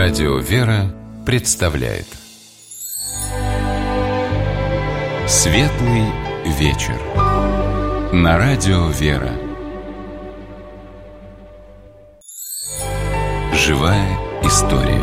Радио «Вера» представляет Светлый вечер на Радио «Вера». Живая история.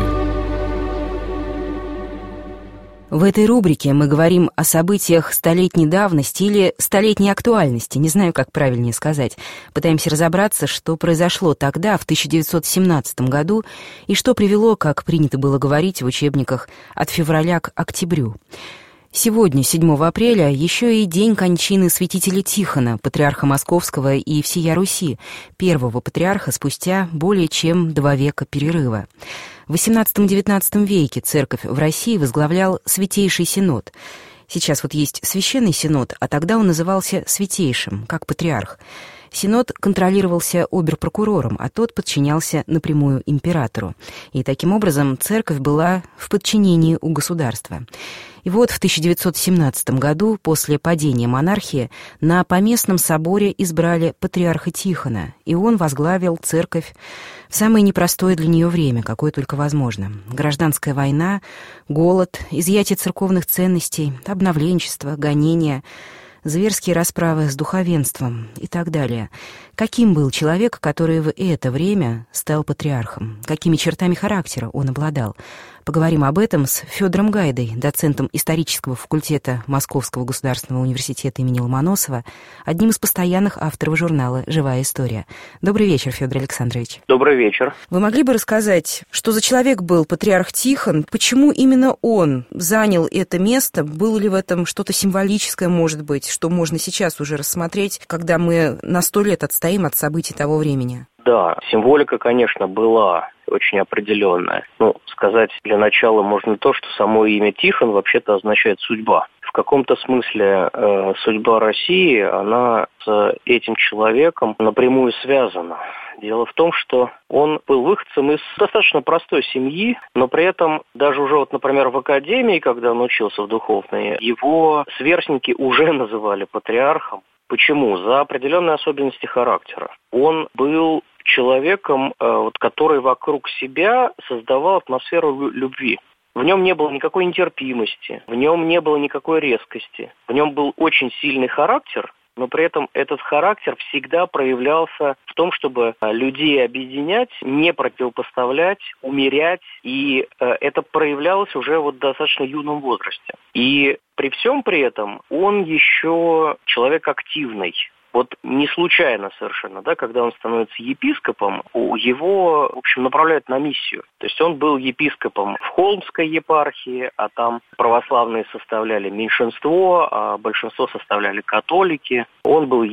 В этой рубрике мы говорим о событиях столетней давности или столетней актуальности, не знаю, как правильнее сказать. Пытаемся разобраться, что произошло тогда, в 1917 году, и что привело, как принято было говорить в учебниках, от февраля к октябрю. Сегодня, 7 апреля, еще и день кончины святителя Тихона, патриарха Московского и всея Руси, первого патриарха спустя более чем 2 века перерыва. В XVIII-XIX веке церковь в России возглавлял Святейший Синод. Сейчас вот есть Священный Синод, а тогда он назывался Святейшим, как патриарх. Синод контролировался обер-прокурором, а тот подчинялся напрямую императору. И таким образом церковь была в подчинении у государства. И вот в 1917 году, после падения монархии, на Поместном соборе избрали патриарха Тихона, и он возглавил церковь в самое непростое для нее время, какое только возможно. Гражданская война, голод, изъятие церковных ценностей, обновленчество, гонения, зверские расправы с духовенством и так далее. Каким был человек, который в это время стал патриархом? Какими чертами характера он обладал? Поговорим об этом с Федором Гайдой, доцентом исторического факультета Московского государственного университета имени Ломоносова, одним из постоянных авторов журнала «Живая история». Добрый вечер, Федор Александрович. Добрый вечер. Вы могли бы рассказать, что за человек был патриарх Тихон, почему именно он занял это место, было ли в этом что-то символическое, может быть, что можно сейчас уже рассмотреть, когда мы на 100 лет отстоим от событий того времени? Да, символика, конечно, была очень определенная. Сказать для начала можно то, что само имя Тихон вообще-то означает «судьба». В каком-то смысле судьба России, она с этим человеком напрямую связана. Дело в том, что он был выходцем из достаточно простой семьи, но при этом даже уже, например, в академии, когда он учился в духовной, его сверстники уже называли патриархом. Почему? За определенные особенности характера. Он был человеком, который вокруг себя создавал атмосферу любви. В нем не было никакой нетерпимости, в нем не было никакой резкости. В нем был очень сильный характер, но при этом этот характер всегда проявлялся в том, чтобы людей объединять, не противопоставлять, умерять. И это проявлялось уже в достаточно юном возрасте. И при всем при этом он еще человек активный. Не случайно совершенно, когда он становится епископом, его, в общем, направляют на миссию. То есть он был епископом в Холмской епархии, а там православные составляли меньшинство, а большинство составляли католики. Он был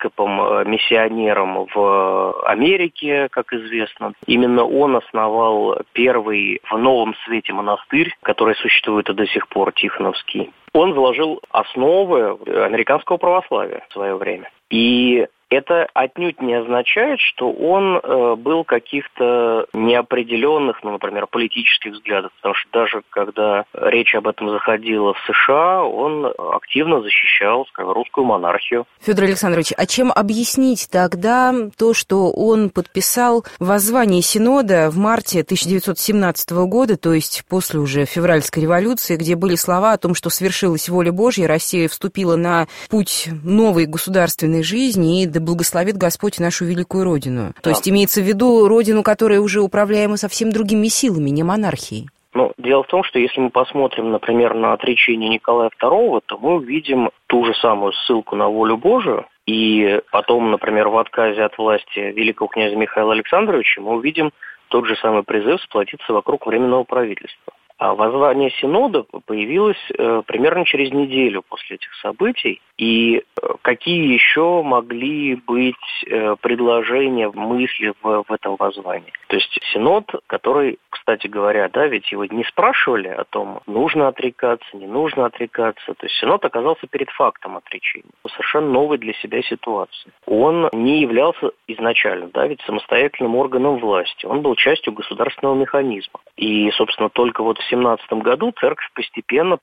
епископом-миссионером в Америке, как известно. Именно он основал первый в Новом Свете монастырь, который существует и до сих пор, Тихоновский. Он заложил основы американского православия в свое время. И это отнюдь не означает, что он был каких-то неопределенных, например, политических взглядов. Потому что даже когда речь об этом заходила в США, он активно защищал, русскую монархию. Федор Александрович, а чем объяснить тогда то, что он подписал воззвание Синода в марте 1917 года, то есть после уже февральской революции, где были слова о том, что свершилась воля Божья, Россия вступила на путь новой государственной жизни, и да благословит Господь нашу великую Родину. Да. То есть имеется в виду Родину, которая уже управляема совсем другими силами, не монархией. Дело в том, что если мы посмотрим, например, на отречение Николая II, то мы увидим ту же самую ссылку на волю Божию, и потом, например, в отказе от власти великого князя Михаила Александровича мы увидим тот же самый призыв сплотиться вокруг Временного правительства. А воззвание Синода появилось примерно через неделю после этих событий. И какие еще могли быть предложения, мысли в этом воззвании? То есть Синод, который, кстати говоря, ведь его не спрашивали о том, нужно отрекаться, не нужно отрекаться. То есть Синод оказался перед фактом отречения. Совершенно новой для себя ситуации. Он не являлся изначально, ведь самостоятельным органом власти. Он был частью государственного механизма. И, собственно, только в 1917 году церковь постепенно,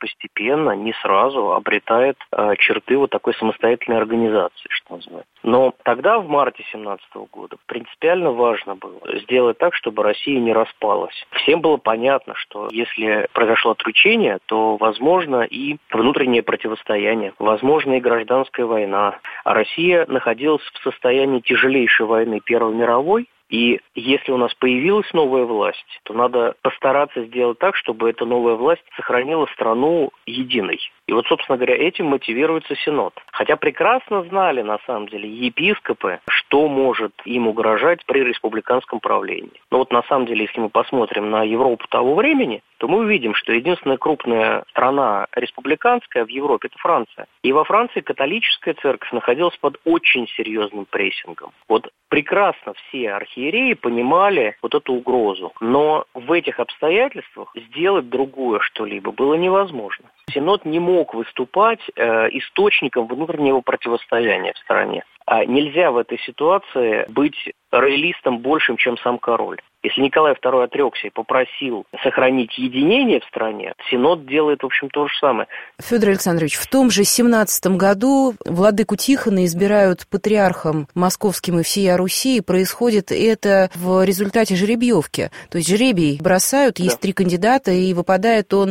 не сразу обретает черты вот такой самостоятельной организации, что называется. Но тогда, в марте 1917 года, принципиально важно было сделать так, чтобы Россия не распалась. Всем было понятно, что если произошло отречение, то возможно и внутреннее противостояние, возможно и гражданская война. А Россия находилась в состоянии тяжелейшей войны Первой мировой, и если у нас появилась новая власть, то надо постараться сделать так, чтобы эта новая власть сохранила страну единой. И вот, собственно говоря, этим мотивируется Синод. Хотя прекрасно знали, на самом деле, епископы, что может им угрожать при республиканском правлении. Но вот на самом деле, если мы посмотрим на Европу того времени, то мы увидим, что единственная крупная страна республиканская в Европе – это Франция. И во Франции католическая церковь находилась под очень серьезным прессингом. Вот прекрасно все архиереи понимали вот эту угрозу. Но в этих обстоятельствах сделать другое что-либо было невозможно. Синод не мог выступать источником внутреннего противостояния в стране. Нельзя в этой ситуации быть роялистом большим, чем сам король. Если Николай II отрекся и попросил сохранить единение в стране, Синод делает, в общем, то же самое. Федор Александрович, в том же 17 году владыку Тихона избирают патриархом московским и всея Руси, и происходит это в результате жеребьевки. То есть жребий бросают, есть 3 кандидата, и выпадает он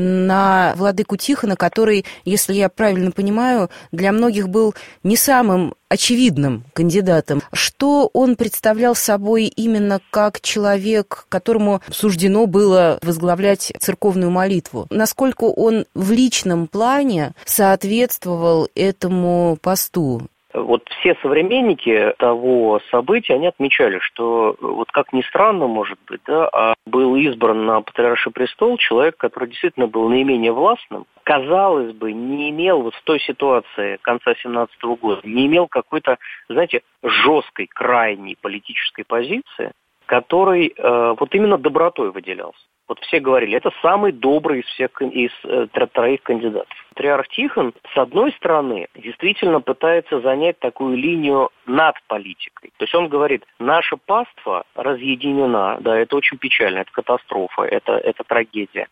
на владыку Тихона, который, если я правильно понимаю, для многих был не самым очевидным кандидатом. Что он представлял собой именно как человек, которому суждено было возглавлять церковную молитву? Насколько он в личном плане соответствовал этому посту? Вот все современники того события, они отмечали, что, вот как ни странно, может быть, был избран на патриарший престол человек, который действительно был наименее властным, казалось бы, не имел вот в той ситуации конца 17 года, не имел какой-то, знаете, жесткой, крайней политической позиции, который вот именно добротой выделялся. Вот все говорили, это самый добрый из 3 кандидатов. Патриарх Тихон, с одной стороны, действительно пытается занять такую линию над политикой. То есть он говорит, наша паства разъединена, да, это очень печально, это катастрофа, это трагедия.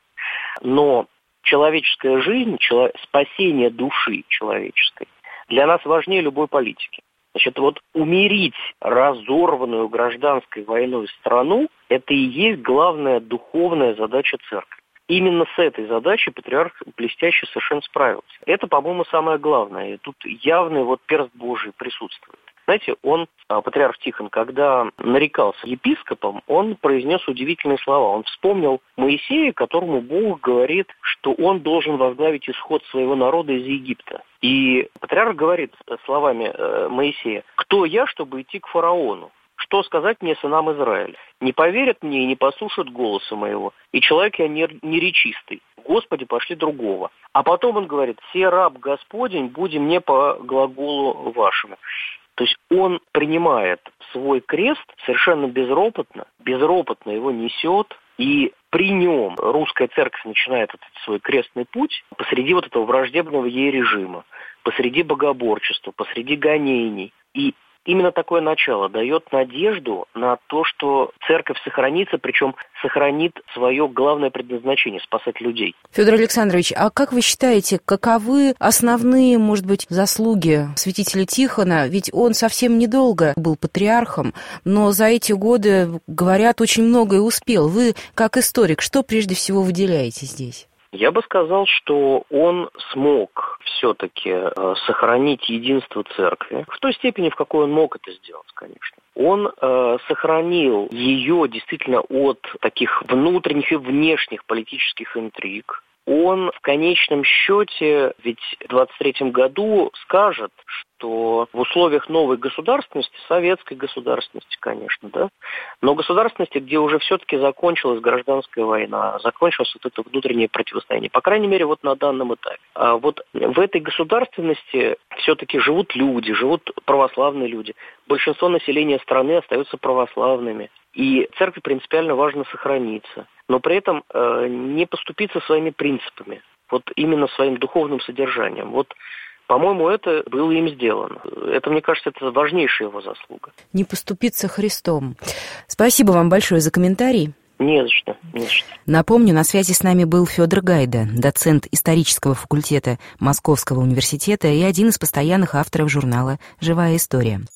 Но человеческая жизнь, спасение души человеческой для нас важнее любой политики. Значит, вот умирить разорванную гражданской войной страну – это и есть главная духовная задача церкви. Именно с этой задачей патриарх блестяще совершенно справился. Это, по-моему, самое главное. И тут явный вот перст Божий присутствует. Знаете, патриарх Тихон, когда нарекался епископом, он произнес удивительные слова. Он вспомнил Моисея, которому Бог говорит, что он должен возглавить исход своего народа из Египта. И патриарх говорит словами Моисея: «Кто я, чтобы идти к фараону? Что сказать мне, сынам Израиля? Не поверят мне и не послушают голоса моего. И человек я неречистый. Господи, пошли другого». А потом он говорит: «Се раб Господень, буди мне по глаголу вашему». То есть он принимает свой крест совершенно безропотно его несет, и при нем русская церковь начинает этот свой крестный путь посреди вот этого враждебного ей режима, посреди богоборчества, посреди гонений. И именно такое начало дает надежду на то, что церковь сохранится, причем сохранит свое главное предназначение – спасать людей. Федор Александрович, а как вы считаете, каковы основные, может быть, заслуги святителя Тихона? Ведь он совсем недолго был патриархом, но за эти годы, говорят, очень многое успел. Вы, как историк, что прежде всего выделяете здесь? Я бы сказал, что он смог все-таки сохранить единство церкви в той степени, в какой он мог это сделать, конечно. Он сохранил ее действительно от таких внутренних и внешних политических интриг. Он в конечном счете, ведь в 23-м году скажет, что в условиях новой государственности, советской государственности, конечно, да, но государственности, где уже все-таки закончилась гражданская война, закончилось вот это внутреннее противостояние, по крайней мере, вот на данном этапе. А вот в этой государственности все-таки живут люди, живут православные люди. Большинство населения страны остаются православными. И церкви принципиально важно сохраниться, но при этом не поступиться своими принципами, вот именно своим духовным содержанием. Вот, по-моему, это было им сделано. Это, мне кажется, это важнейшая его заслуга. Не поступиться Христом. Спасибо вам большое за комментарий. Не за что. Напомню, на связи с нами был Федор Гайда, доцент исторического факультета Московского университета и один из постоянных авторов журнала «Живая история».